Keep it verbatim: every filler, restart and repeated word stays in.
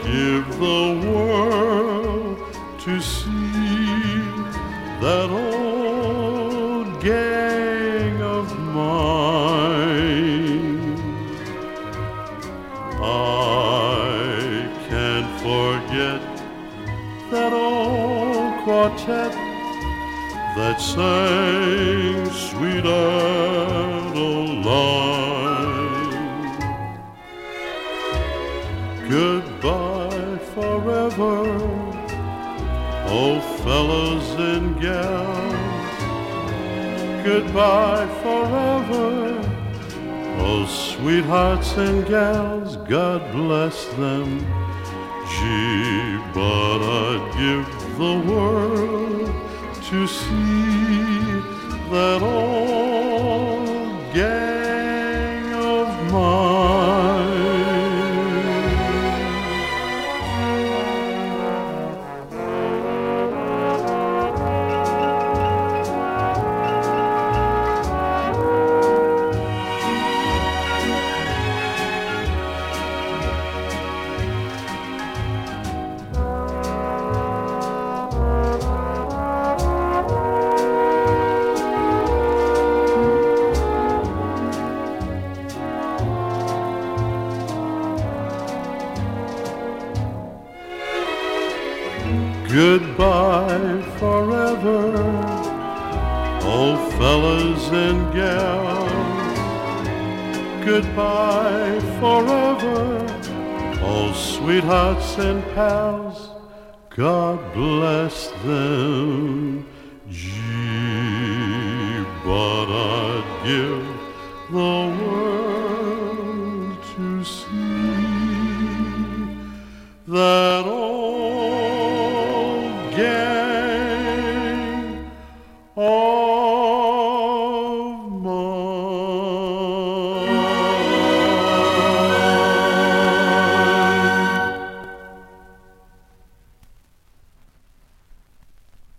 give the world to see that old gang of mine. I can't forget that old quartet that sang Sweet Adeline. Goodbye forever, oh fellas and gals. Goodbye forever, oh sweethearts and gals. God bless them. Gee, but I'd give the world to see that old gang of mine. Goodbye forever, oh fellas and gals. Goodbye forever, oh sweethearts and pals. God bless them. Gee, but I'd give the world to see that